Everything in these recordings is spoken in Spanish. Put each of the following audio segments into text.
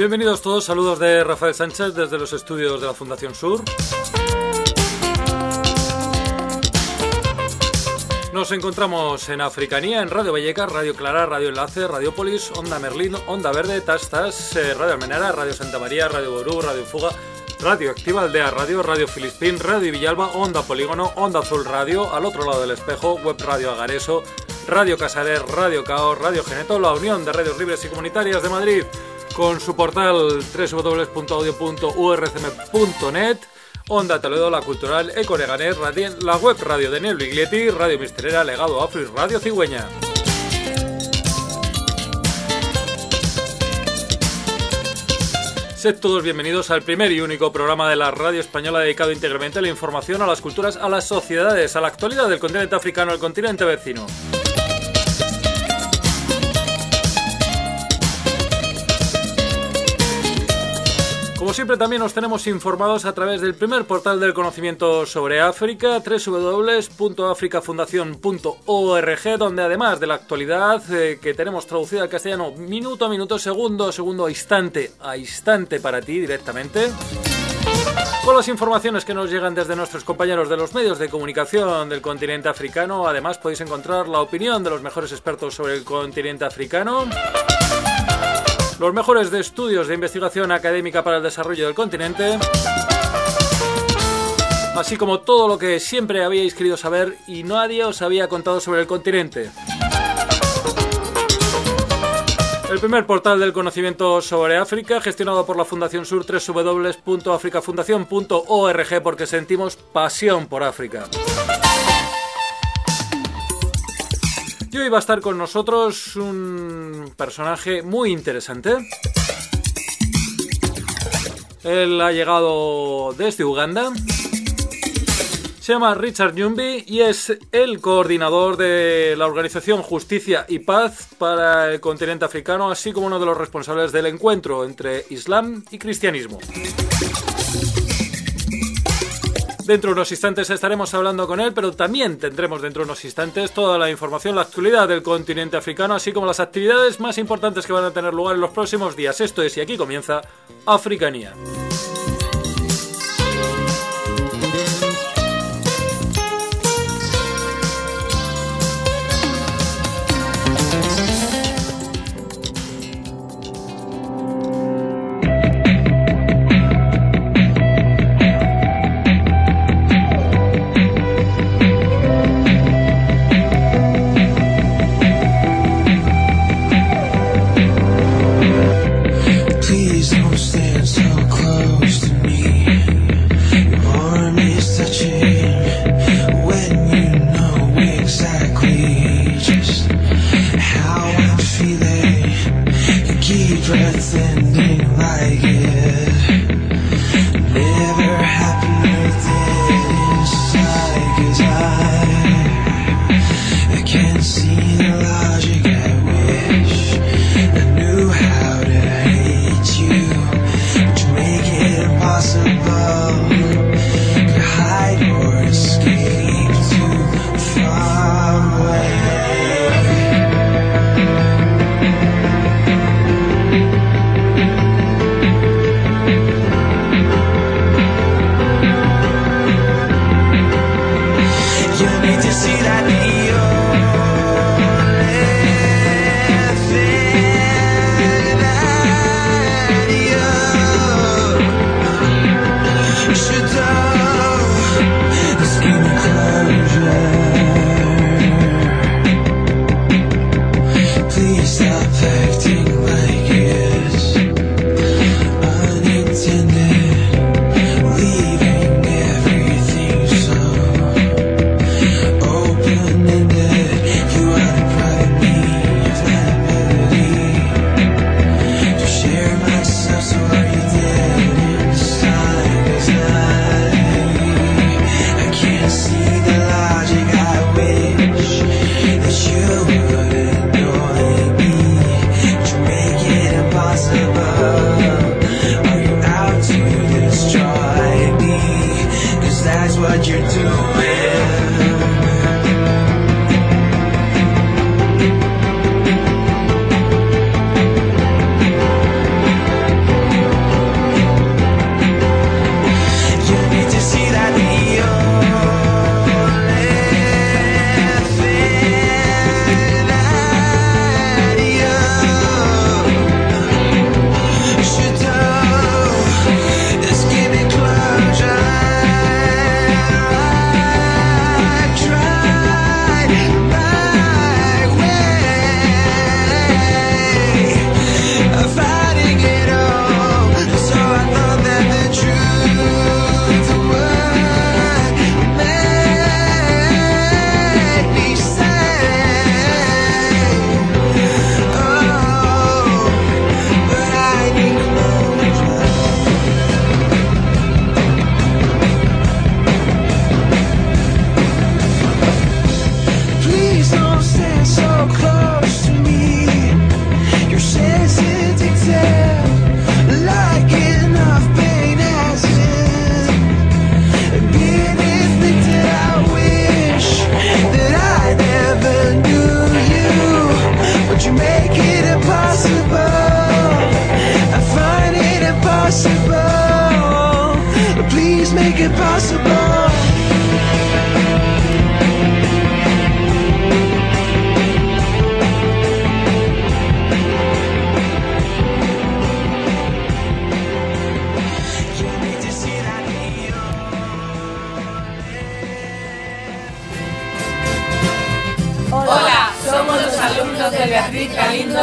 Bienvenidos todos, saludos de Rafael Sánchez desde los estudios de la Fundación Sur. Nos encontramos en Africanía, en Radio Vallecas, Radio Clara, Radio Enlace, Radiopolis, Onda Merlín, Onda Verde, Tastas, Radio Almenara, Radio Santa María, Radio Ború, Radio Fuga, Radio Activa Aldea Radio, Radio Filispín, Radio Villalba, Onda Polígono, Onda Azul Radio, Al Otro Lado del Espejo, Web Radio Agareso, Radio Casares, Radio Caos, Radio Geneto, la Unión de Radios Libres y Comunitarias de Madrid, con su portal www.audio.urcm.net, Onda Toledo, La Cultural, Eco Leganés, la web radio de Nel Biglietti, Radio Misterera, Legado Afro y Radio Cigüeña. Sed todos bienvenidos al primer y único programa de la radio española dedicado íntegramente a la información, a las culturas, a las sociedades, a la actualidad del continente africano, el continente vecino. Como siempre, también os tenemos informados a través del primer portal del conocimiento sobre África, www.africafundacion.org, donde además de la actualidad que tenemos traducida al castellano minuto a minuto, segundo a segundo, instante a instante para ti directamente, con las informaciones que nos llegan desde nuestros compañeros de los medios de comunicación del continente africano. Además podéis encontrar la opinión de los mejores expertos sobre el continente africano, los mejores de estudios de investigación académica para el desarrollo del continente, así como todo lo que siempre habíais querido saber y nadie os había contado sobre el continente. El primer portal del conocimiento sobre África, gestionado por la Fundación Sur, www.africafundacion.org, porque sentimos pasión por África. Y hoy va a estar con nosotros un personaje muy interesante. Él ha llegado desde Uganda. Se llama Richard Nyumbi y es el coordinador de la organización Justicia y Paz para el continente africano, así como uno de los responsables del encuentro entre Islam y cristianismo. Dentro de unos instantes estaremos hablando con él, pero también tendremos dentro de unos instantes toda la información, la actualidad del continente africano, así como las actividades más importantes que van a tener lugar en los próximos días. Esto es, y aquí comienza, Africanía.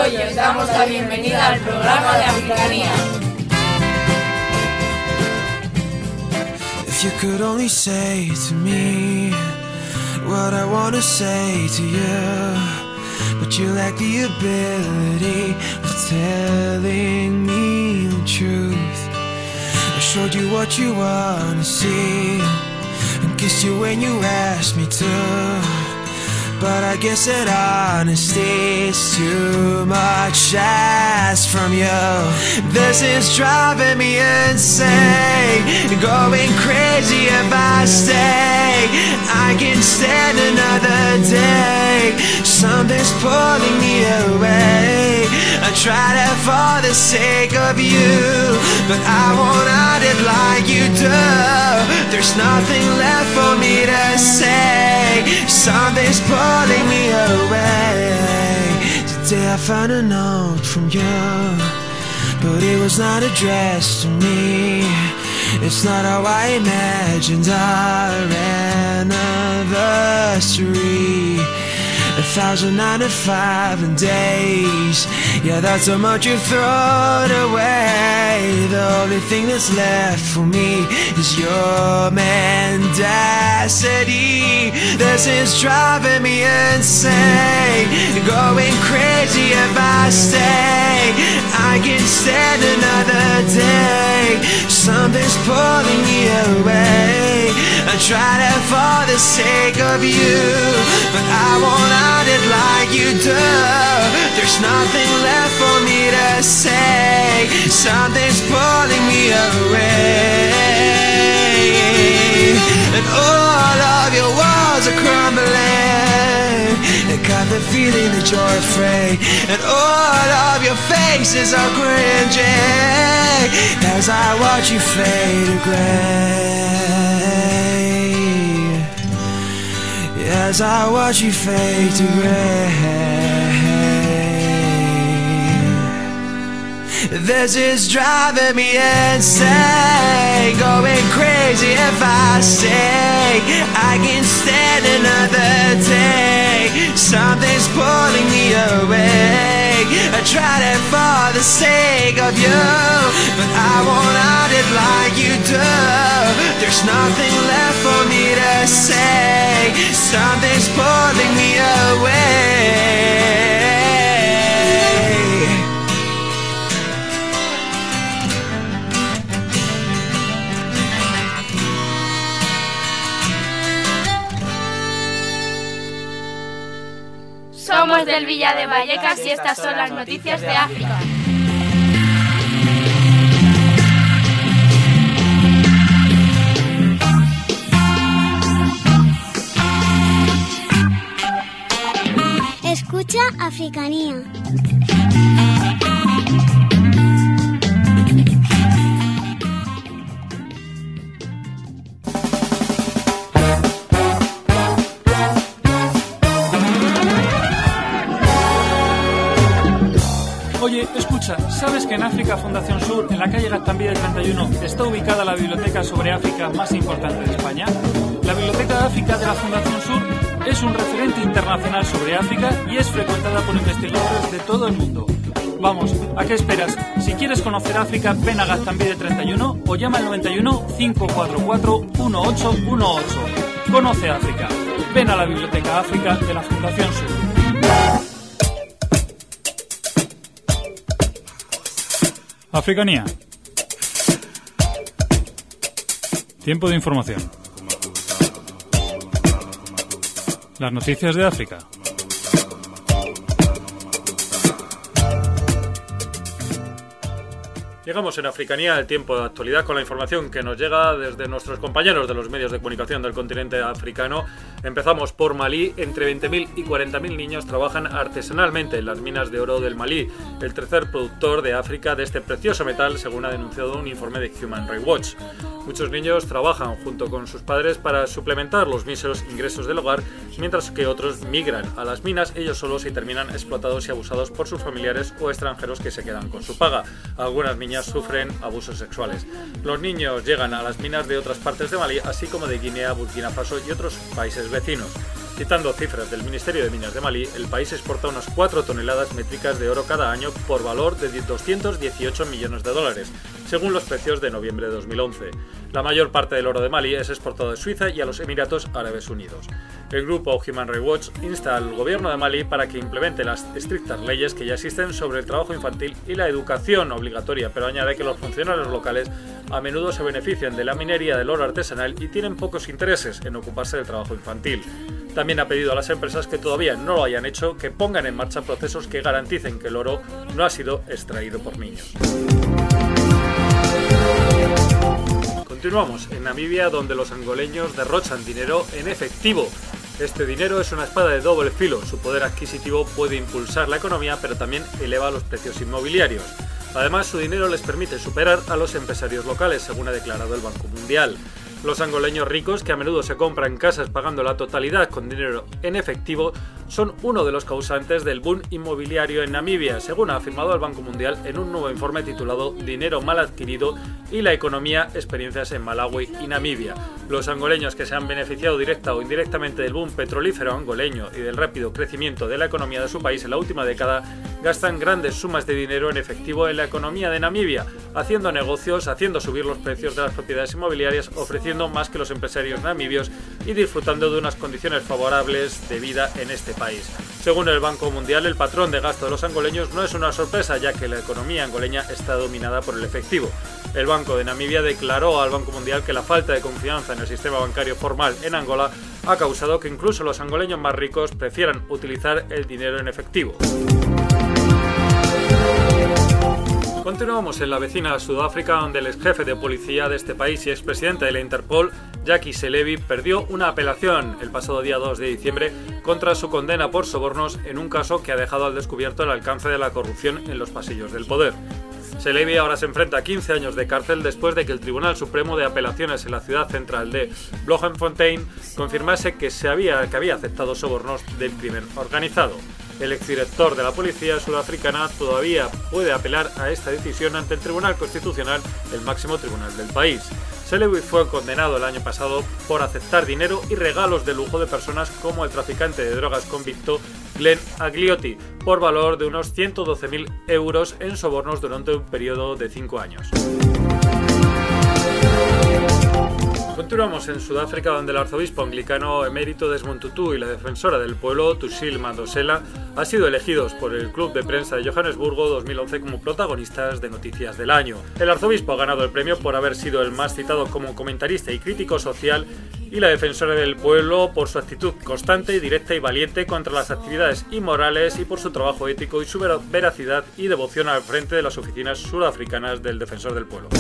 Hoy os damos la bienvenida al programa de Africanía. If you could only say to me what I want to say to you, but you lack the ability of telling me the truth. I showed you what you want to see and kissed you when you asked me to, but I guess that honesty's too much asked from you. This is driving me insane, going crazy if I stay. I can stand another day, something's pulling me away. I try to for the sake of you, but I won't hide it like you do. There's nothing left for me to say, something's pulling me away. Today I found a note from you, but it was not addressed to me. It's not how I imagined our anniversary. 1,095 days, yeah, that's how much you've thrown away. The only thing that's left for me is your mendacity. This is driving me insane, going crazy if I stay. I can stand another day, something's pulling me away. I try to for the sake of you, but I won't hide it like you do. There's nothing left for me to say, something's pulling me away. And all of your walls are crumbling, I got the feeling that you're afraid. And all of your faces are cringing as I watch you fade to gray. As I watch you fade to gray. This is driving me insane, going crazy if I stay. I can stand another day, something's pulling me away. I tried it for the sake of you, but I won't hide it like you do. There's nothing left for me to say, something's pulling me away. Somos del Villa de Vallecas y estas son las noticias de África. Escucha Africanía. Oye, escucha, ¿sabes que en África Fundación Sur, en la calle Gaztambide 31, está ubicada la biblioteca sobre África más importante de España? La Biblioteca de África de la Fundación Sur es un referente internacional sobre África y es frecuentada por investigadores de todo el mundo. Vamos, ¿a qué esperas? Si quieres conocer África, ven a Gaztambide 31 o llama al 91 544 1818. Conoce África. Ven a la Biblioteca África de la Fundación Sur. Africanía. Tiempo de información. Las noticias de África. Llegamos en Africanía al tiempo de actualidad con la información que nos llega desde nuestros compañeros de los medios de comunicación del continente africano. Empezamos por Malí. Entre 20.000 y 40.000 niños trabajan artesanalmente en las minas de oro del Malí, el tercer productor de África de este precioso metal, según ha denunciado un informe de Human Rights Watch. Muchos niños trabajan junto con sus padres para suplementar los míseros ingresos del hogar, mientras que otros migran a las minas ellos solos y terminan explotados y abusados por sus familiares o extranjeros que se quedan con su paga. Algunas niñas sufren abusos sexuales. Los niños llegan a las minas de otras partes de Malí, así como de Guinea, Burkina Faso y otros países vecinos. Citando cifras del Ministerio de Minas de Malí, el país exporta unas 4 toneladas métricas de oro cada año por valor de 218 millones de dólares, según los precios de noviembre de 2011. La mayor parte del oro de Malí es exportado de Suiza y a los Emiratos Árabes Unidos. El grupo Human Rights Watch insta al gobierno de Malí para que implemente las estrictas leyes que ya existen sobre el trabajo infantil y la educación obligatoria, pero añade que los funcionarios locales a menudo se benefician de la minería del oro artesanal y tienen pocos intereses en ocuparse del trabajo infantil. También ha pedido a las empresas que todavía no lo hayan hecho que pongan en marcha procesos que garanticen que el oro no ha sido extraído por niños. Continuamos en Namibia, donde los angoleños derrochan dinero en efectivo. Este dinero es una espada de doble filo. Su poder adquisitivo puede impulsar la economía, pero también eleva los precios inmobiliarios. Además, su dinero les permite superar a los empresarios locales, según ha declarado el Banco Mundial. Los angoleños ricos, que a menudo se compran casas pagando la totalidad con dinero en efectivo, son uno de los causantes del boom inmobiliario en Namibia, según ha afirmado el Banco Mundial en un nuevo informe titulado Dinero mal adquirido y la economía, experiencias en Malawi y Namibia. Los angoleños que se han beneficiado directa o indirectamente del boom petrolífero angoleño y del rápido crecimiento de la economía de su país en la última década, gastan grandes sumas de dinero en efectivo en la economía de Namibia, haciendo negocios, haciendo subir los precios de las propiedades inmobiliarias, ofreciendo más que los empresarios namibios y disfrutando de unas condiciones favorables de vida en este país. Según el Banco Mundial, el patrón de gasto de los angoleños no es una sorpresa, ya que la economía angoleña está dominada por el efectivo. El Banco de Namibia declaró al Banco Mundial que la falta de confianza en el sistema bancario formal en Angola ha causado que incluso los angoleños más ricos prefieran utilizar el dinero en efectivo. Continuamos en la vecina Sudáfrica, donde el ex jefe de policía de este país y expresidente de la Interpol, Jackie Selebi, perdió una apelación el pasado día 2 de diciembre contra su condena por sobornos en un caso que ha dejado al descubierto el alcance de la corrupción en los pasillos del poder. Selebi ahora se enfrenta a 15 años de cárcel después de que el Tribunal Supremo de Apelaciones en la ciudad central de Bloemfontein confirmase que había aceptado sobornos del crimen organizado. El exdirector de la policía sudafricana todavía puede apelar a esta decisión ante el Tribunal Constitucional, el máximo tribunal del país. Selebi fue condenado el año pasado por aceptar dinero y regalos de lujo de personas como el traficante de drogas convicto Glenn Agliotti, por valor de unos 112.000 euros en sobornos durante un periodo de 5 años. Continuamos en Sudáfrica, donde el arzobispo anglicano emérito Desmond Tutu y la defensora del pueblo, Tushil Madonsela, han sido elegidos por el Club de Prensa de Johannesburgo 2011 como protagonistas de Noticias del Año. El arzobispo ha ganado el premio por haber sido el más citado como comentarista y crítico social, y la defensora del pueblo por su actitud constante, directa y valiente contra las actividades inmorales y por su trabajo ético y su veracidad y devoción al frente de las oficinas sudafricanas del defensor del pueblo.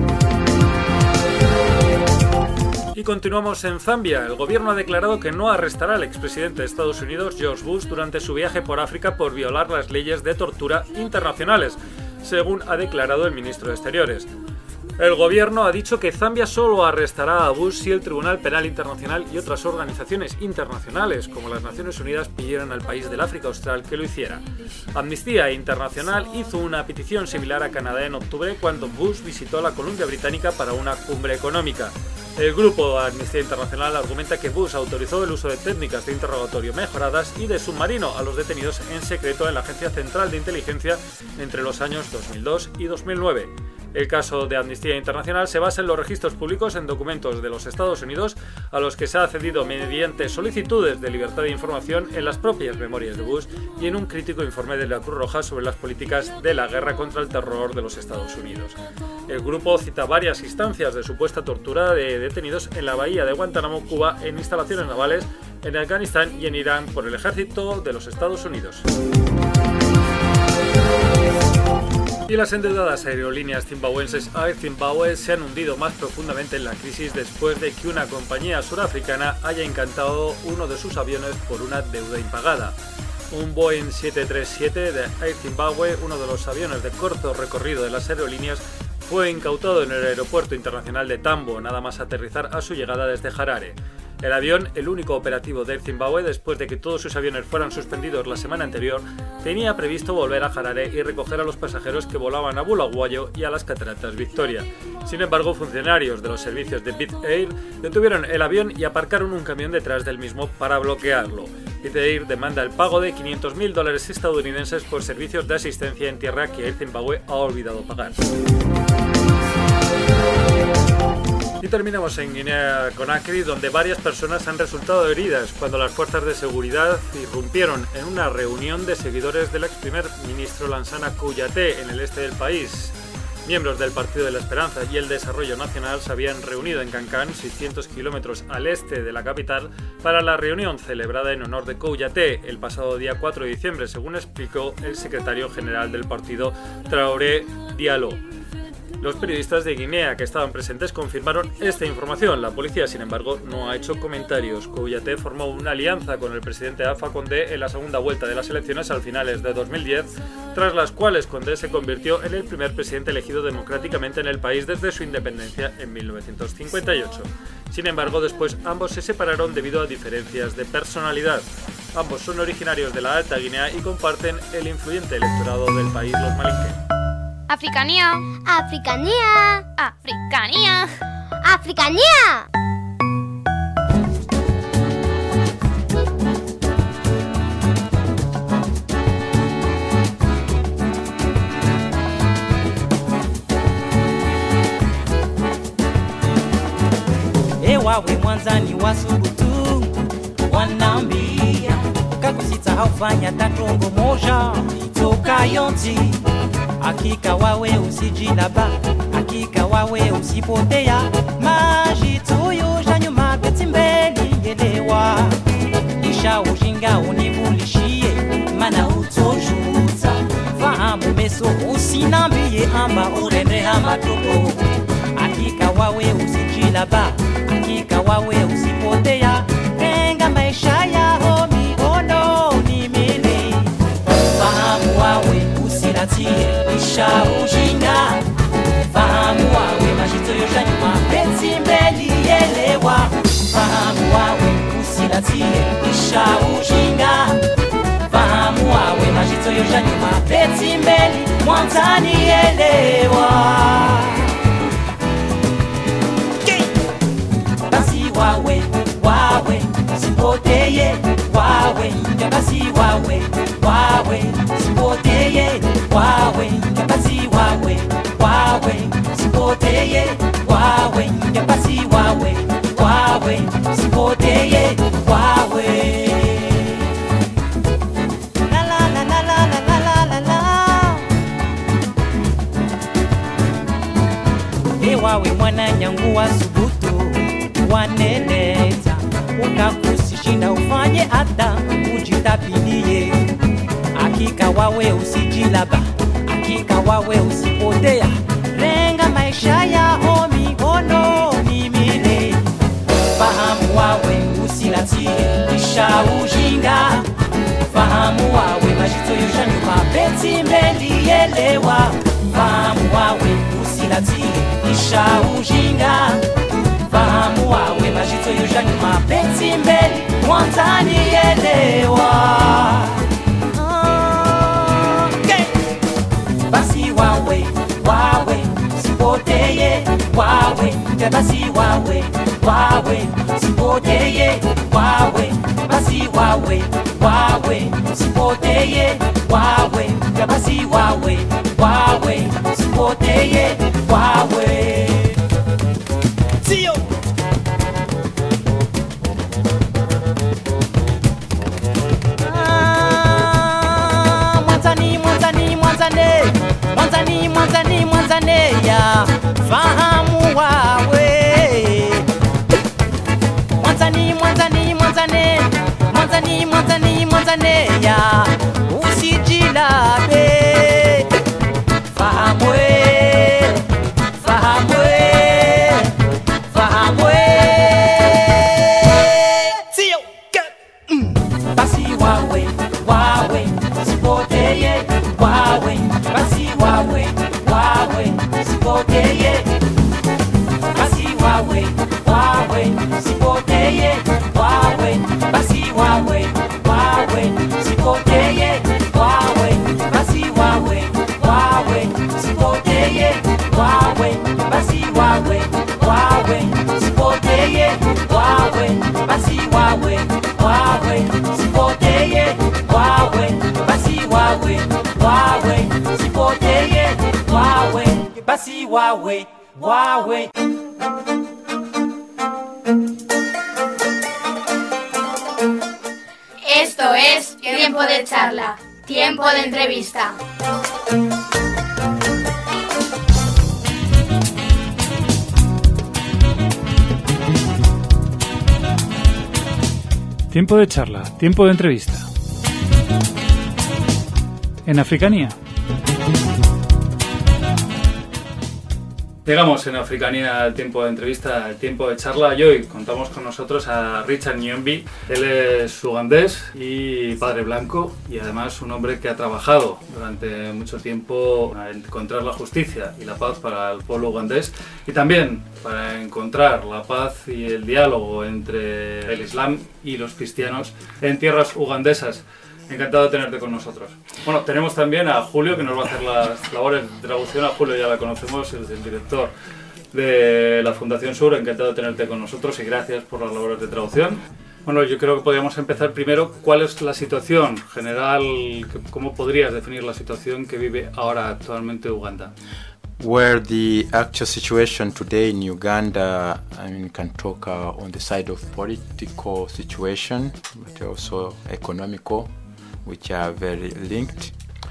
Y continuamos en Zambia. El gobierno ha declarado que no arrestará al expresidente de Estados Unidos, George Bush, durante su viaje por África por violar las leyes de tortura internacionales, según ha declarado el ministro de Exteriores. El gobierno ha dicho que Zambia solo arrestará a Bush si el Tribunal Penal Internacional y otras organizaciones internacionales, como las Naciones Unidas, pidieran al país del África Austral que lo hiciera. Amnistía Internacional hizo una petición similar a Canadá en octubre cuando Bush visitó la Columbia Británica para una cumbre económica. El grupo Amnistía Internacional argumenta que Bush autorizó el uso de técnicas de interrogatorio mejoradas y de submarino a los detenidos en secreto en la Agencia Central de Inteligencia entre los años 2002 y 2009. El caso de Amnistía Internacional se basa en los registros públicos en documentos de los Estados Unidos a los que se ha accedido mediante solicitudes de libertad de información en las propias memorias de Bush y en un crítico informe de la Cruz Roja sobre las políticas de la guerra contra el terror de los Estados Unidos. El grupo cita varias instancias de supuesta tortura de detenidos en la bahía de Guantánamo, Cuba, en instalaciones navales, en Afganistán y en Irán por el ejército de los Estados Unidos. Y las endeudadas aerolíneas zimbabuenses Air Zimbabwe se han hundido más profundamente en la crisis después de que una compañía surafricana haya incantado uno de sus aviones por una deuda impagada. Un Boeing 737 de Air Zimbabwe, uno de los aviones de corto recorrido de las aerolíneas, fue incautado en el aeropuerto internacional de Tambo, nada más aterrizar a su llegada desde Harare. El avión, el único operativo de Air Zimbabwe después de que todos sus aviones fueran suspendidos la semana anterior, tenía previsto volver a Harare y recoger a los pasajeros que volaban a Bulawayo y a las Cataratas Victoria. Sin embargo, funcionarios de los servicios de Bit Air detuvieron el avión y aparcaron un camión detrás del mismo para bloquearlo. Bit Air demanda el pago de $500.000 estadounidenses por servicios de asistencia en tierra que Air Zimbabwe ha olvidado pagar. Y terminamos en Guinea-Conakry, donde varias personas han resultado heridas cuando las fuerzas de seguridad irrumpieron en una reunión de seguidores del ex primer ministro Lansana Kouyaté en el este del país. Miembros del Partido de la Esperanza y el Desarrollo Nacional se habían reunido en Kankan, 600 kilómetros al este de la capital, para la reunión celebrada en honor de Kouyaté el pasado día 4 de diciembre, según explicó el secretario general del partido, Traoré Diallo. Los periodistas de Guinea que estaban presentes confirmaron esta información. La policía, sin embargo, no ha hecho comentarios. Kouyaté formó una alianza con el presidente Alpha Condé en la segunda vuelta de las elecciones al finales de 2010, tras las cuales Condé se convirtió en el primer presidente elegido democráticamente en el país desde su independencia en 1958. Sin embargo, después ambos se separaron debido a diferencias de personalidad. Ambos son originarios de la Alta Guinea y comparten el influyente electorado del país, los malinke. Africanía. Africanía. Africanía. Africanía. Ewawe mwanzani wa subutu wanambia kakusita haufanya tatongo moja itoka yonti. Hakika wawe usijilaba, hakika wawe usipotea. Majituyo janyuma beti mbeli ngelewa. Isha ujinga unibulishie, mana utojuta. Fahamu meso usinambie amba urende hama tupo. Hakika wawe usijilaba, hakika wawe usipotea. Tenga maisha yao miono ni mili. Fahamu wawe usilatie isha ujinga. Fahamu wawe majito yosha nyuma beti mbeli elewa. Fahamu wawe usilatie isha ujinga. Fahamu wawe majito yosha nyuma beti mbeli mwanzani elewa. Basi wawe, wawe, sipoteye, wawe, basi wawe, wawe, sipoteye, wawe, basi wawe, wawe, sipoteye, wawe, basi wawe, wawe, sipoteye, wawe. La la la la la la la la la. Ewawe mwana nyangu wa subutu waneleta ukakusishinda ufanye hata ujitapilie. Hakika wawe usijilaba, hakika wawe usipotea. Lenga maisha yao mikono ni mile. Fahamu wawe usilatie isha ujinga. Fahamu wawe majito yosha nyuma beti mbeli elewa. Fahamu wawe usilatie isha ujinga. Fahamu wawe majito yosha nyuma beti mbeli mwanzani elewa. Basi wawe, wawe, sipoteye, wawe, basi wawe, wawe, sipoteye, wawe, basi wawe, wawe, sipoteye, wawe, basi wawe, wawe, sipoteye, wawe. Tio. Mwanzane ya fahamu wawe. Mwanzane ya usijilabe. Fahamu Tio. Basi wawe, wawe, sipoteye, wawe, basi wawe, wawe, sipoteye. Basi wawe, wawe, sipoteye. sipoteye wawe basi wawe wawe sipoteye wawe basi wawe wawe sipoteye wawe basi wawe wawe sipoteye wawe basi wawe wawe sipoteye wawe basi wawe wawe sipoteye wawe basi wawe wawe. Esto es Tiempo de Charla, Tiempo de Entrevista. Tiempo de charla, tiempo de entrevista. En Africanía. Llegamos en Africanía al tiempo de entrevista, al tiempo de charla, y hoy contamos con nosotros a Richard Nyombi. Él es ugandés y padre blanco, y además un hombre que ha trabajado durante mucho tiempo para encontrar la justicia y la paz para el pueblo ugandés, y también para encontrar la paz y el diálogo entre el Islam y los cristianos en tierras ugandesas. Encantado de tenerte con nosotros. Bueno, tenemos también a Julio, que nos va a hacer las labores de traducción. A Julio ya la conocemos, es el director de la Fundación Sur. Encantado de tenerte con nosotros y gracias por las labores de traducción. Bueno, yo creo que podríamos empezar primero. ¿Cuál es la situación general? ¿Cómo podrías definir la situación que vive ahora actualmente Uganda? Where the actual situation today in Uganda, I mean, can talk on the side of political situation, but also economical, which are very linked,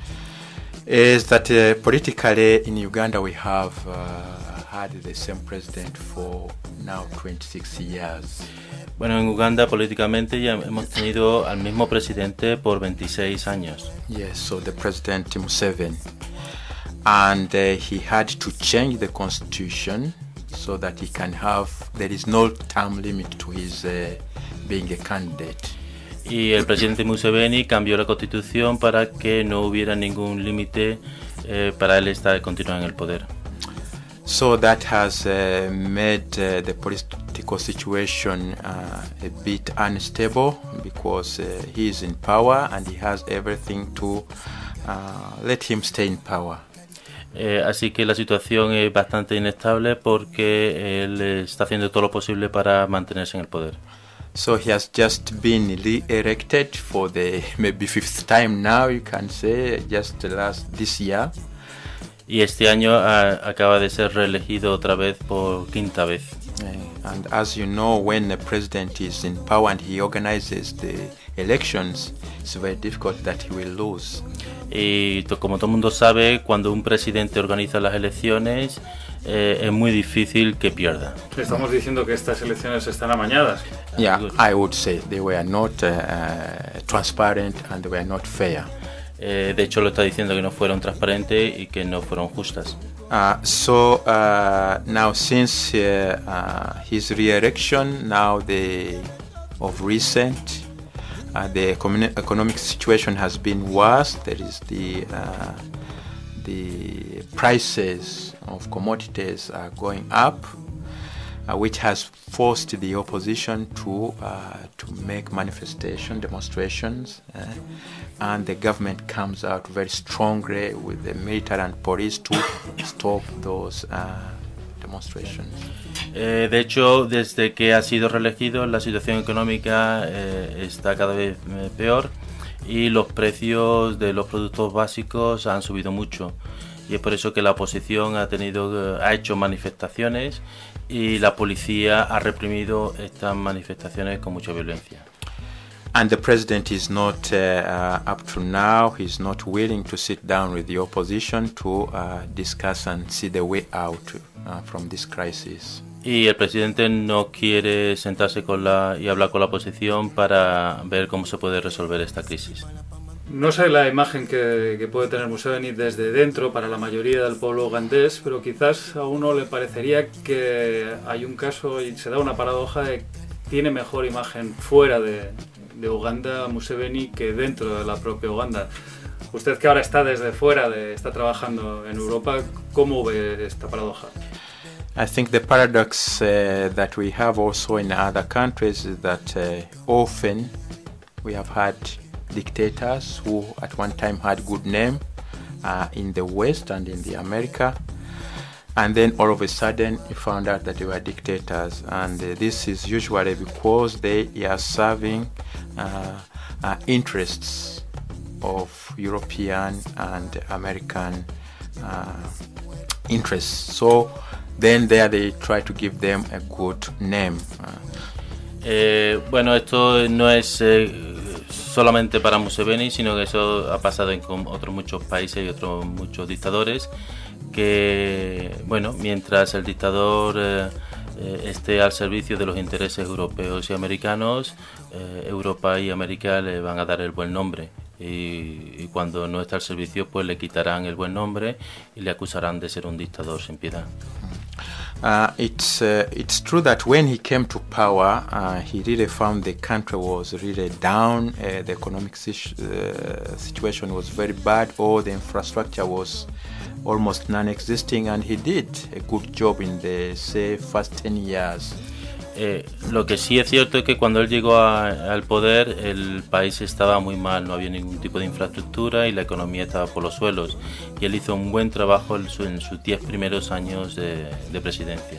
is that politically in Uganda we have had the same president for now 26 years. Bueno, en Uganda políticamente ya hemos tenido al mismo presidente por 26 años. Yes, so the president Museveni. And he had to change the constitution so that he can have, there is no term limit to his being a candidate. Y el presidente Museveni cambió la constitución para que no hubiera ningún límite para él continuar en el poder. So that has made the political situation a bit unstable because he is in power and he has everything to let him stay in power. Así que la situación es bastante inestable porque él está haciendo todo lo posible para mantenerse en el poder. So he has just been re-elected for the maybe fifth time now, you can say, just this year. Y este año acaba de ser reelegido otra vez por quinta vez. And as you know, when the president is in power and he organizes the elections, it's very difficult that he will lose. Y como todo el mundo sabe, cuando un presidente organiza las elecciones, es muy difícil que pierda. Estamos diciendo que estas elecciones están amañadas. Yeah, I would say they were not transparent and they were not fair. De hecho, lo está diciendo que no fueron transparentes y que no fueron justas. So now since his re-election, now of recent, the economic situation has been worse. There is the prices of commodities are going up, which has forced the opposition to make demonstrations, and the government comes out very strongly with the military and police to stop those demonstrations. De hecho, desde que ha sido reelegido, la situación económica está cada vez peor y los precios de los productos básicos han subido mucho. Y es por eso que la oposición ha hecho manifestaciones y la policía ha reprimido estas manifestaciones con mucha violencia. And the president is not, up to now, he's not willing to sit down with the opposition to discuss and see the way out from this crisis. Y el presidente no quiere sentarse y hablar con la oposición para ver cómo se puede resolver esta crisis. No sé la imagen que puede tener Museveni desde dentro para la mayoría del pueblo ugandés, pero quizás a uno le parecería que hay un caso y se da una paradoja de que tiene mejor imagen fuera de Uganda Museveni que dentro de la propia Uganda. Usted que ahora está desde fuera, está trabajando en Europa, ¿cómo ve esta paradoja? I think the paradox that we have also in other countries is that often we have had dictators who at one time had good name in the West and in the America, and then all of a sudden you found out that they were dictators, and this is usually because they are serving interests of European and American interests. So then there they try to give them a good name. Bueno, esto no es solamente para Museveni, sino que eso ha pasado en otros muchos países y otros muchos dictadores, que, bueno, mientras el dictador esté al servicio de los intereses europeos y americanos, Europa y América le van a dar el buen nombre. Y cuando no está al servicio, pues le quitarán el buen nombre y le acusarán de ser un dictador sin piedad. It's true that when he came to power, he really found the country was really down. The economic situation was very bad. All the infrastructure was almost non-existing, and he did a good job in the, say, first 10 years. Lo que sí es cierto es que cuando él llegó al poder, el país estaba muy mal, no había ningún tipo de infraestructura y la economía estaba por los suelos. Y él hizo un buen trabajo en sus 10 primeros años de presidencia.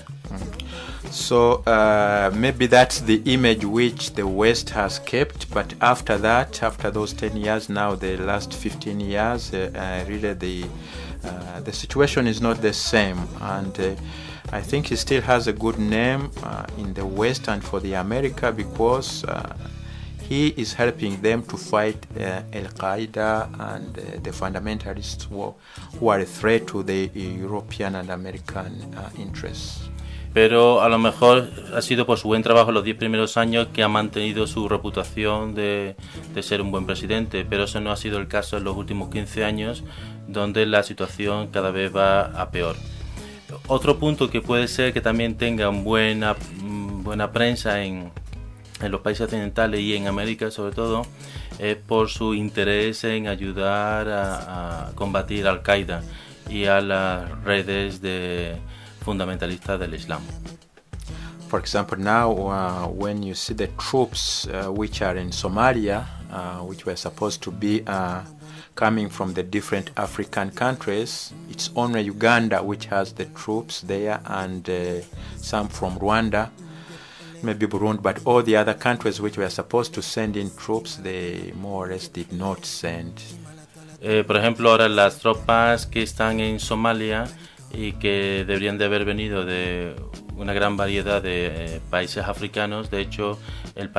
So maybe that's the image which the West has kept, but after that, after those 10 years, now the last 15 years, really the situation is not the same, and I think he still has a good name in the West and for the America, because he is helping them to fight Al-Qaeda and the fundamentalists who are a threat to the European and American interests. Pero a lo mejor ha sido por su buen trabajo los 10 primeros años que ha mantenido su reputación de ser un buen presidente, pero eso no ha sido el caso en los últimos 15 años, donde la situación cada vez va a peor. Otro punto que puede ser que también tenga buena prensa en los países occidentales y en América sobre todo, es por su interés en ayudar a combatir Al-Qaeda y a las redes fundamentalistas del Islam. For example, now when you see the troops which are in Somalia, which were supposed to be coming from the different African countries, it's only Uganda which has the troops there, and some from Rwanda, maybe Burundi, but all the other countries which were supposed to send in troops, they more or less did not send. Por ejemplo, ahora las tropas que están en Somalia y que deberían de haber venido de una gran variedad de países africanos. De hecho, el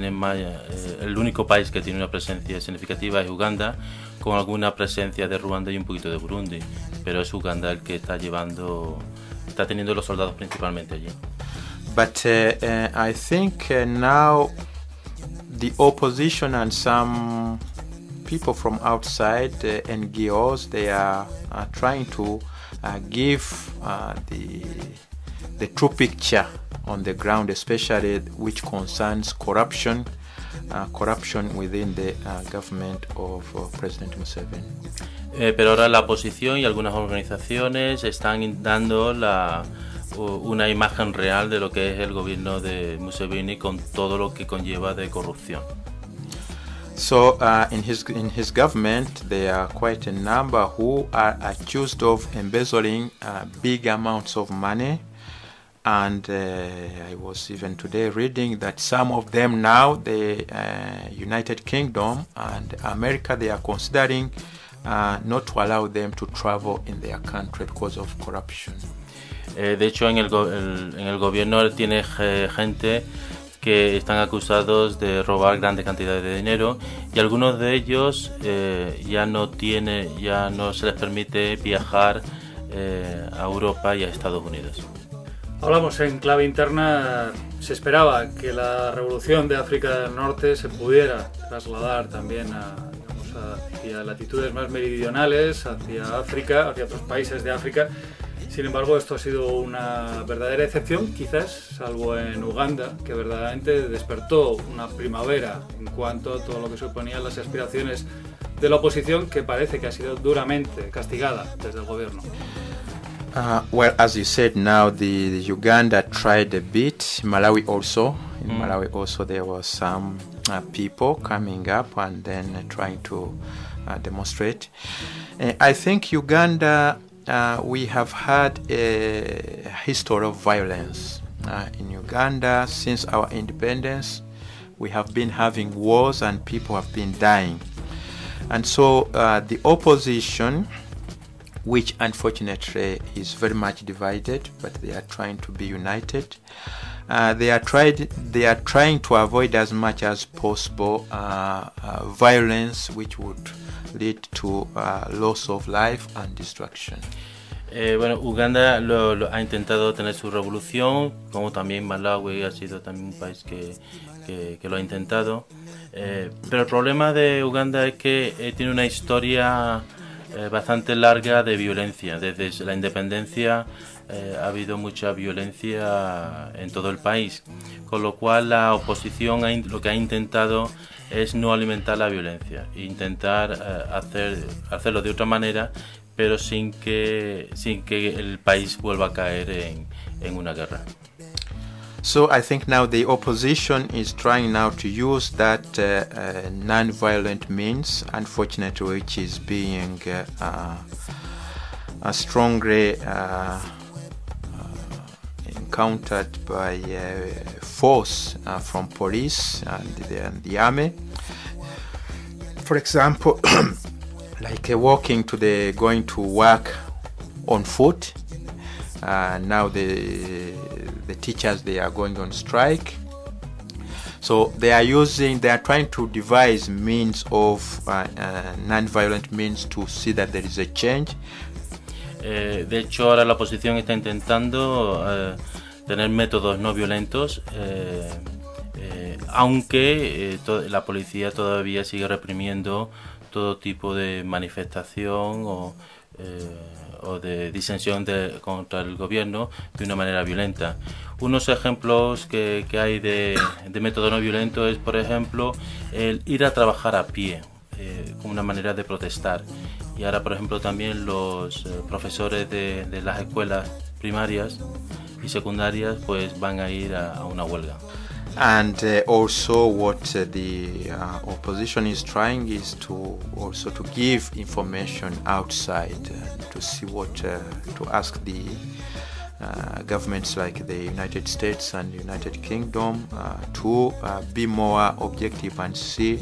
único país que tiene una presencia significativa es Uganda, con alguna presencia de Ruanda y un poquito de Burundi, pero es Uganda el que está teniendo los soldados principalmente allí. But I think now the opposition and some people from outside NGOs, they are trying to give the true picture on the ground, especially which concerns corruption within the government of President Museveni. Pero ahora la oposición y algunas organizaciones están dando una imagen real de lo que es el gobierno de Museveni, con todo lo que conlleva de corrupción. So in his government, there are quite a number who are accused of embezzling big amounts of money. And I was even today reading that some of them now, the United Kingdom and America, they are considering not to allow them to travel in their country because of corruption. De hecho, en el gobierno tiene gente que están acusados de robar grandes cantidades de dinero, y algunos de ellos ya no se les permite viajar a Europa y a Estados Unidos. Hablamos en clave interna. Se esperaba que la revolución de África del Norte se pudiera trasladar también hacia latitudes más meridionales, hacia África, hacia otros países de África. Sin embargo, esto ha sido una verdadera excepción, quizás, salvo en Uganda, que verdaderamente despertó una primavera en cuanto a todo lo que suponían las aspiraciones de la oposición, que parece que ha sido duramente castigada desde el gobierno. Well, as you said, now the Uganda tried a bit. Malawi also. In Malawi also there was some people coming up and then trying to demonstrate. I think Uganda, we have had a history of violence. In Uganda, since our independence, we have been having wars and people have been dying. And so the opposition, which unfortunately is very much divided, but they are trying to be united. They are trying to avoid as much as possible violence, which would lead to loss of life and destruction. Bueno, Uganda lo ha intentado tener su revolución, como también Malawi ha sido también un país que lo ha intentado. Pero el problema de Uganda es que tiene una historia bastante larga de violencia. Desde la independencia ha habido mucha violencia en todo el país, con lo cual la oposición lo que ha intentado es no alimentar la violencia, intentar hacerlo de otra manera, pero sin que el país vuelva a caer en una guerra. So I think now the opposition is trying now to use that non-violent means, unfortunately, which is being strongly encountered by force from police and the army. For example, like going to work on foot. Now the teachers, they are going on strike. So they are trying to devise means of non-violent means to see that there is a change. De hecho, ahora la oposición está intentando tener métodos no violentos, aunque la policía todavía sigue reprimiendo todo tipo de manifestación o de disensión contra el gobierno de una manera violenta. Unos ejemplos que hay de método no violento es, por ejemplo, el ir a trabajar a pie, como una manera de protestar. Y ahora, por ejemplo, también los profesores de las escuelas primarias y secundarias pues van a ir a una huelga. And also what the opposition is trying is to give information outside, to see to ask the governments like the United States and United Kingdom to be more objective and see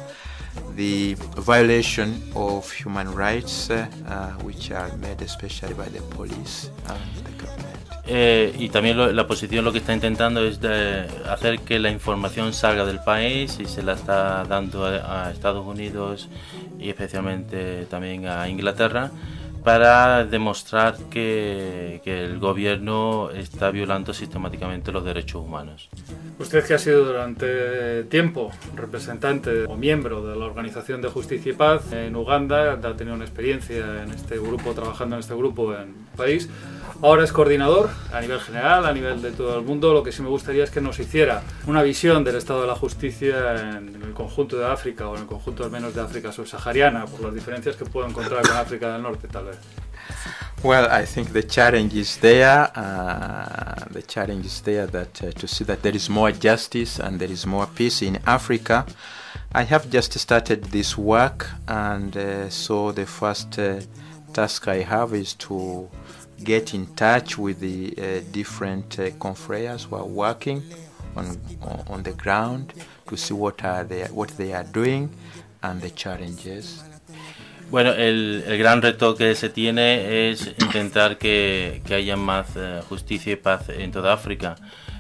the violation of human rights which are made especially by the police and the government. Y también la oposición lo que está intentando es hacer que la información salga del país, y se la está dando a Estados Unidos y especialmente también a Inglaterra, para demostrar que el gobierno está violando sistemáticamente los derechos humanos. Usted, que ha sido durante tiempo representante o miembro de la Organización de Justicia y Paz en Uganda, ha tenido una experiencia en este grupo, trabajando en este grupo en el país. Ahora es coordinador a nivel general, a nivel de todo el mundo. Lo que sí me gustaría es que nos hiciera una visión del estado de la justicia en el conjunto de África, o en el conjunto al menos de África subsahariana, por las diferencias que puedo encontrar con África del Norte, tal vez. Well, I think the challenge is there. The challenge is there that to see that there is more justice and there is more peace in Africa. I have just started this work, and so the first task I have is to get in touch with the different confreres who are working on the ground to see what they are doing and the challenges. Bueno, el gran reto que se tiene es intentar que haya más justicia y paz en toda África.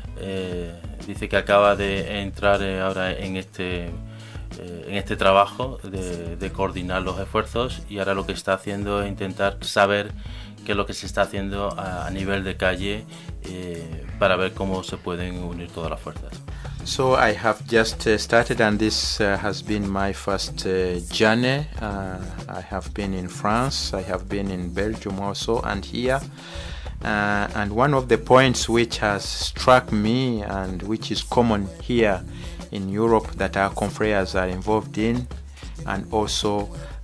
Dice que acaba de entrar ahora en este trabajo de coordinar los esfuerzos, y ahora lo que está haciendo es intentar saber qué es lo que se está haciendo a nivel de calle, para ver cómo se pueden unir todas las fuerzas. So I have just started, and this has been my first journey. I have been in France, I have been in Belgium also, and here. And one of the points which has struck me, and which is common here in Europe, that our confreres are involved in, and also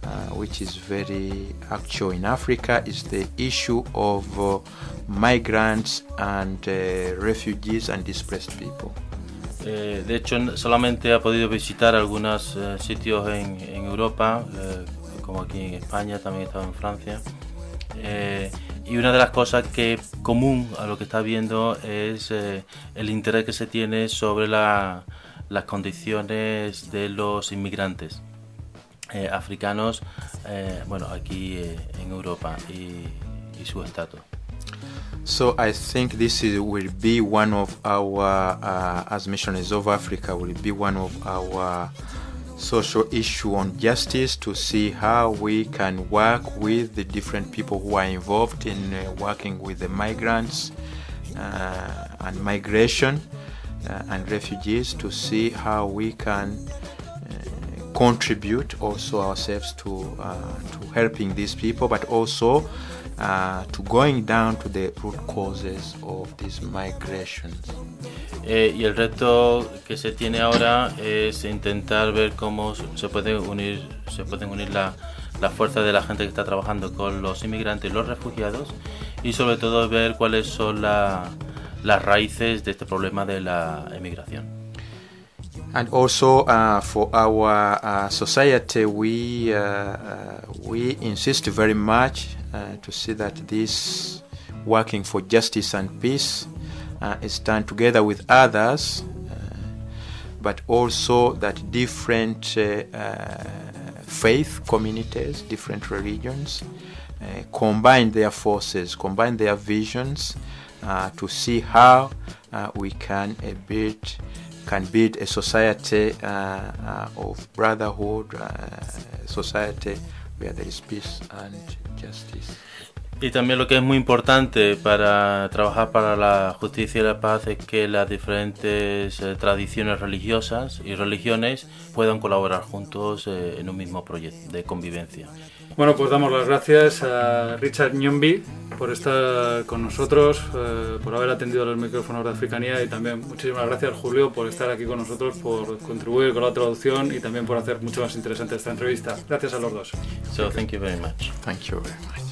which is very actual in Africa, is the issue of migrants and refugees and displaced people. De hecho, solamente ha podido visitar algunos sitios en Europa, como aquí en España, también he estado en Francia. Y una de las cosas que común a lo que está viendo es el interés que se tiene sobre las condiciones de los inmigrantes africanos, bueno, aquí en Europa y su estatus. So I think this will be one of our, as Missionaries of Africa, will be one of our social issue on justice, to see how we can work with the different people who are involved in working with the migrants and migration and refugees, to see how we can contribute also ourselves to helping these people, but also to going down to the root causes of these migrations. Y el reto que se tiene ahora es intentar ver cómo se pueden unir las fuerzas de la gente que está trabajando con los inmigrantes y los refugiados, y sobre todo ver cuáles son las raíces de este problema de la emigración. And also for our society, we insist very much to see that this working for justice and peace is done together with others, but also that different faith communities, different religions, combine their forces, combine their visions to see how we can build a society of brotherhood, society where there is peace and justice. Y también lo que es muy importante para trabajar para la justicia y la paz es que las diferentes tradiciones religiosas y religiones puedan colaborar juntos en un mismo proyecto de convivencia. Bueno, pues damos las gracias a Richard Nyombi por estar con nosotros, por haber atendido los micrófonos de Africanía, y también muchísimas gracias, Julio, por estar aquí con nosotros, por contribuir con la traducción y también por hacer mucho más interesante esta entrevista. Gracias a los dos. So, thank you very much. Thank you very much.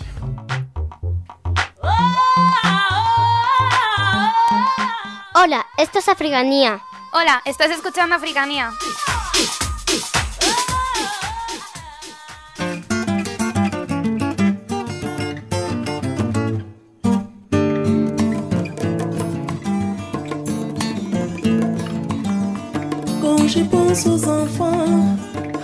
Hola, esto es Africanía. Hola, estás escuchando Africanía. Quand je pense aux enfants,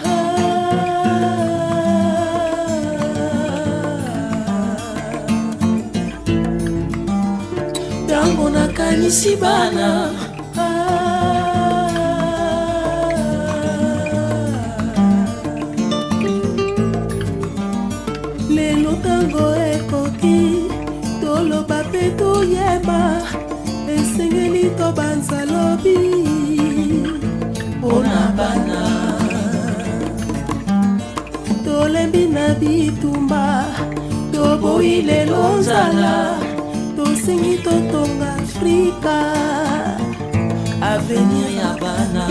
tango nakanisi bana, lelo tango ekoki toloba pe toyeba, esengeli tobanza lobi mpona bana, tolembi na bitumba, toboyi lelo nzala, tosengi totonga Afrika, avenir ya bana,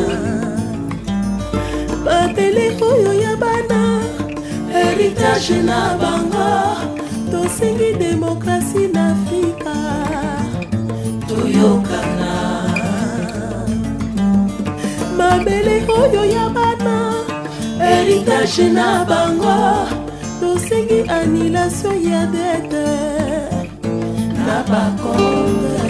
babele oyo ya bana, heritage na bango, tosengi demokrasi na Afrika, toyokana. Babele oyo ya bana, heritage na bango, tosengi annulation ya dette na bakonde.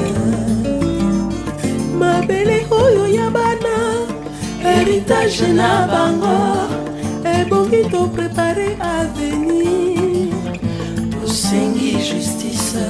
Mabele oyo ya bana, heritage na bango, ebongi to préparer avenir, tosengi justice.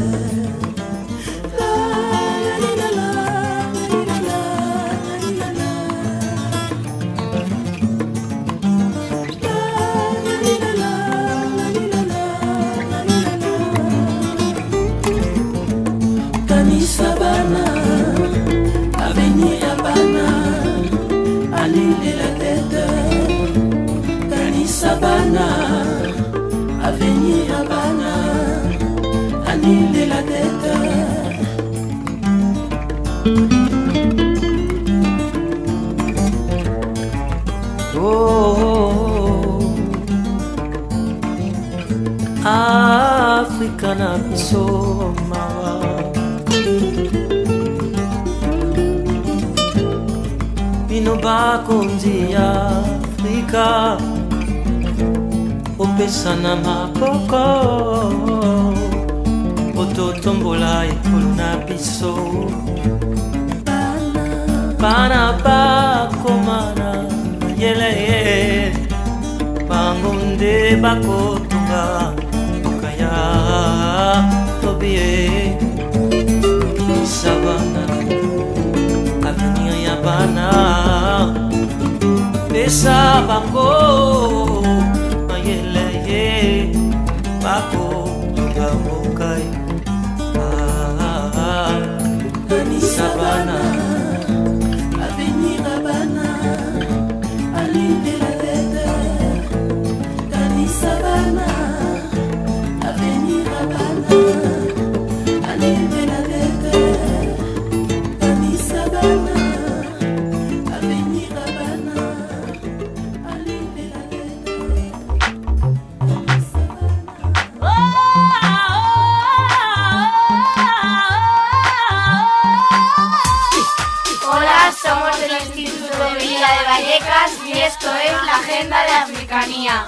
Sabana, avenir ya bana, annule la tête. Kani Sabana, avenir ya bana, annule la tête. Oh, oh, oh. Afrika na biso mawa bino bakonzi ya Afrika opesana maboko ototombola ekolo na biso bana bakomana yele bango nde bakotunga okaya tobie sabana avenir ya bana pesa bango mayele bakotunga okaya sabana avenir ya bana alinde la tête Dani Sabana avenir ya bana alinde la tête Dani Sabana avenir ya bana alinde la tête Hola, somos del Instituto de Villa de Vallecas y esto es la Agenda de Africanía.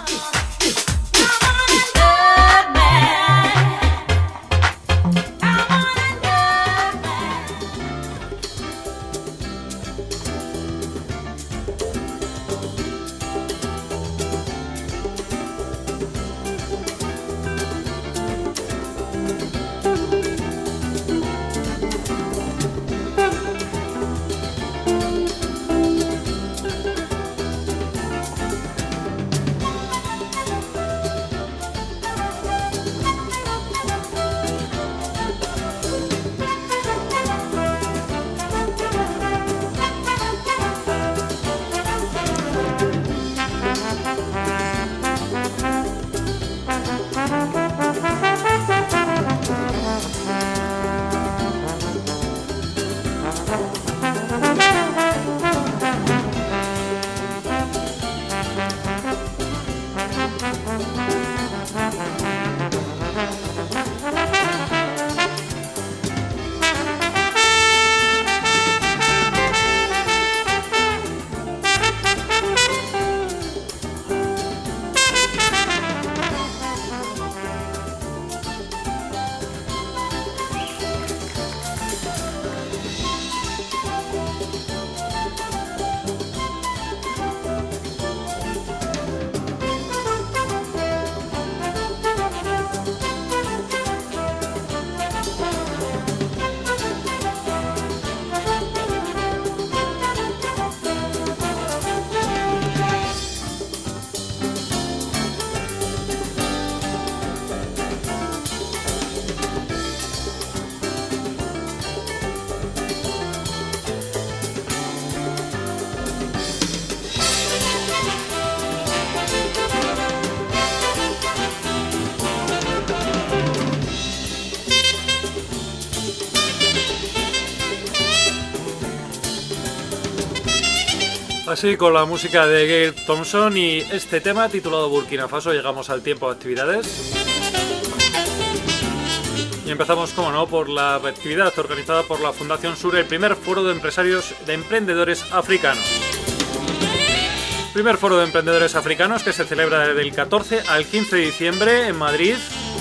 Así, con la música de Gail Thompson y este tema titulado Burkina Faso, llegamos al tiempo de actividades. Y empezamos, como no, por la actividad organizada por la Fundación Sur, el primer foro de emprendedores africanos. Primer foro de emprendedores africanos que se celebra desde el 14 al 15 de diciembre en Madrid,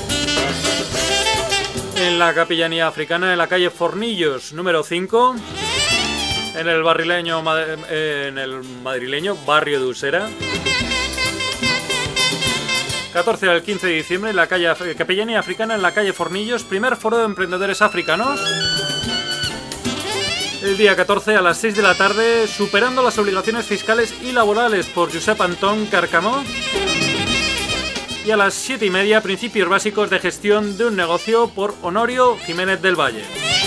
en la Capellanía Africana, en la calle Fornillos, número 5, en el madrileño barrio de Usera. 14 al 15 de diciembre en la Capellanía Africana, en la calle Fornillos, primer foro de emprendedores africanos. El día 14 a las 6 de la tarde, Superando las obligaciones fiscales y laborales, por Josep Antón Carcamó. Y a las 7:30, Principios básicos de gestión de un negocio, por Honorio Jiménez del Valle.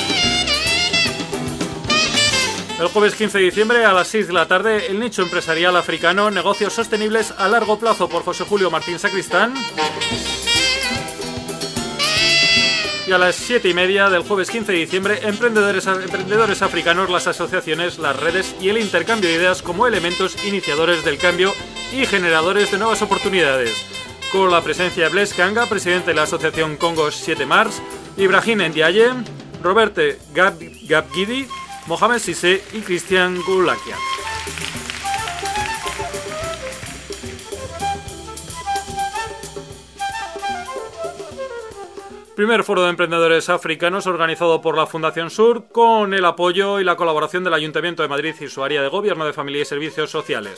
El jueves 15 de diciembre a las 6 de la tarde, El nicho empresarial africano, negocios sostenibles a largo plazo, por José Julio Martín Sacristán. Y a las 7:30 del jueves 15 de diciembre, emprendedores africanos, las asociaciones, las redes y el intercambio de ideas como elementos iniciadores del cambio y generadores de nuevas oportunidades, con la presencia de Blaise Kanga, presidente de la asociación Congo 7 Mars, Ibrahim Ndiaye, Roberte Gabgidi, Mohamed Sissé y Christian Goulakia. Primer foro de emprendedores africanos organizado por la Fundación Sur con el apoyo y la colaboración del Ayuntamiento de Madrid y su área de Gobierno de Familia y Servicios Sociales.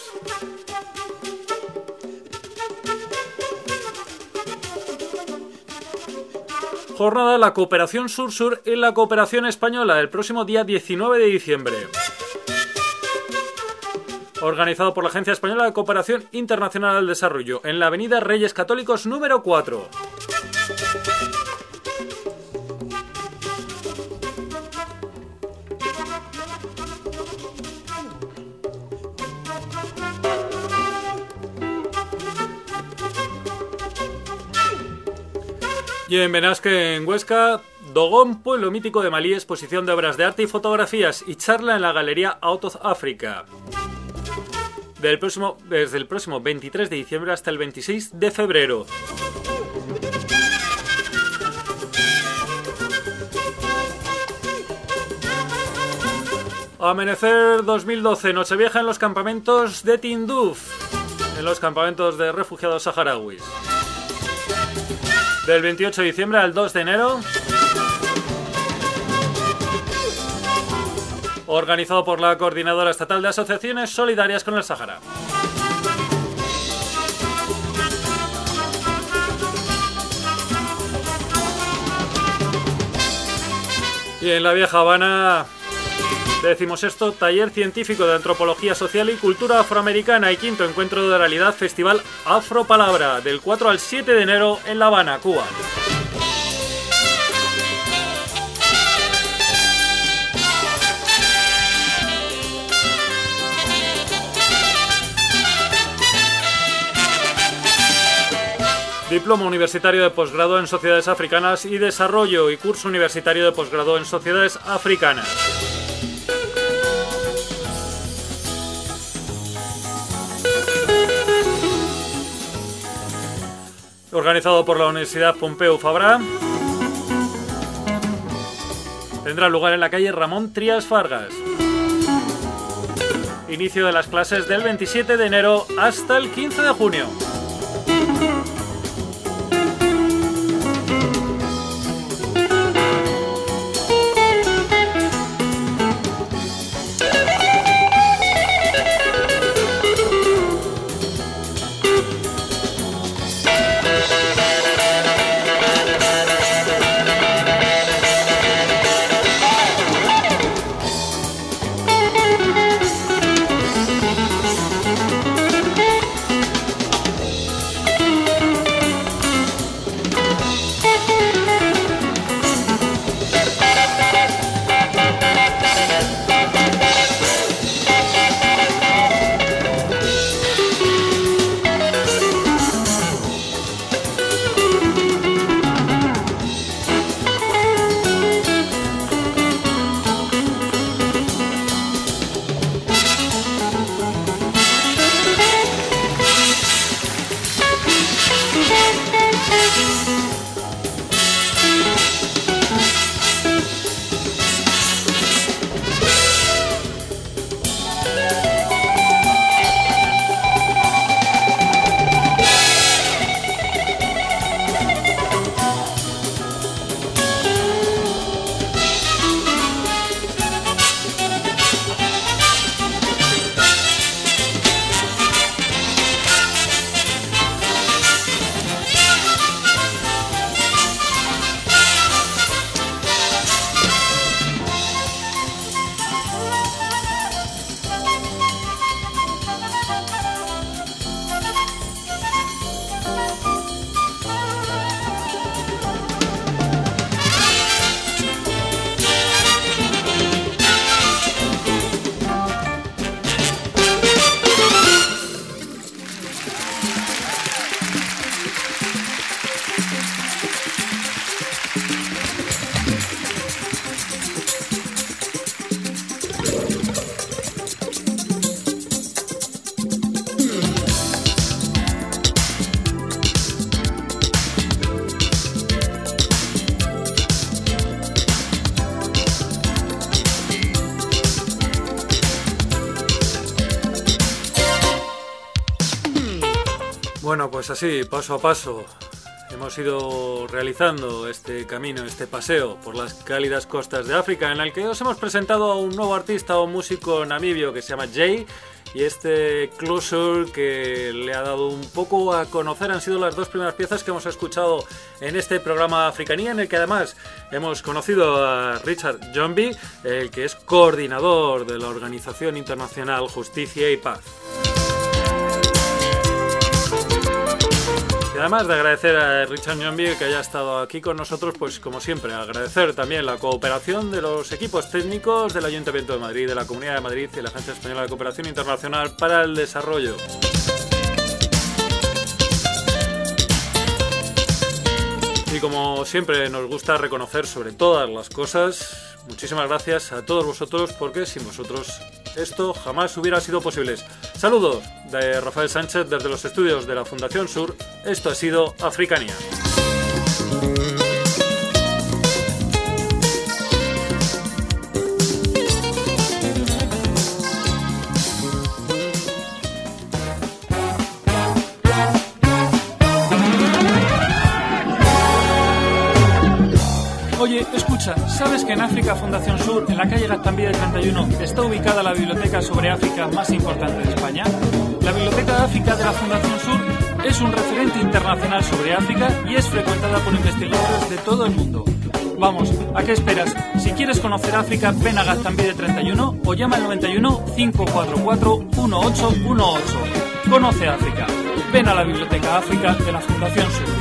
Jornada de la Cooperación Sur-Sur en la Cooperación Española el próximo día 19 de diciembre. Organizado por la Agencia Española de Cooperación Internacional al Desarrollo en la Avenida Reyes Católicos número 4. Y en Benasque, en Huesca, Dogón, pueblo mítico de Malí, exposición de obras de arte y fotografías y charla en la Galería Out of Africa. Desde el próximo 23 de diciembre hasta el 26 de febrero. Amanecer 2012, Nochevieja en los campamentos de Tinduf, en los campamentos de refugiados saharauis. Del 28 de diciembre al 2 de enero. Organizado por la Coordinadora Estatal de Asociaciones Solidarias con el Sáhara. Y en la Vieja Habana, 16º Taller Científico de Antropología Social y Cultura Afroamericana y 5º Encuentro de Oralidad Festival Afropalabra, del 4 al 7 de enero en La Habana, Cuba. Diploma universitario de posgrado en Sociedades Africanas y Desarrollo y curso universitario de posgrado en Sociedades Africanas. Organizado por la Universidad Pompeu Fabra. Tendrá lugar en la calle Ramón Trías Fargas. Inicio de las clases del 27 de enero hasta el 15 de junio. Bueno, pues así, paso a paso, hemos ido realizando este camino, este paseo por las cálidas costas de África, en el que os hemos presentado a un nuevo artista o músico namibio que se llama Jay, y este Closer que le ha dado un poco a conocer han sido las dos primeras piezas que hemos escuchado en este programa Africanía, en el que además hemos conocido a Richard Njombi, el que es coordinador de la Organización Internacional Justicia y Paz. Y además de agradecer a Richard Njombi que haya estado aquí con nosotros, pues como siempre, agradecer también la cooperación de los equipos técnicos del Ayuntamiento de Madrid, de la Comunidad de Madrid y la Agencia Española de Cooperación Internacional para el Desarrollo. Y como siempre nos gusta reconocer sobre todas las cosas, muchísimas gracias a todos vosotros, porque sin vosotros esto jamás hubiera sido posible. Saludos de Rafael Sánchez desde los estudios de la Fundación Sur. Esto ha sido Africanía. Oye, escucha, ¿sabes que en África Fundación Sur, en la calle Gaztambide 31, está ubicada la biblioteca sobre África más importante de España? La Biblioteca de África de la Fundación Sur es un referente internacional sobre África y es frecuentada por investigadores de todo el mundo. Vamos, ¿a qué esperas? Si quieres conocer África, ven a Gaztambide 31 o llama al 91 544 1818. Conoce África. Ven a la Biblioteca África de la Fundación Sur.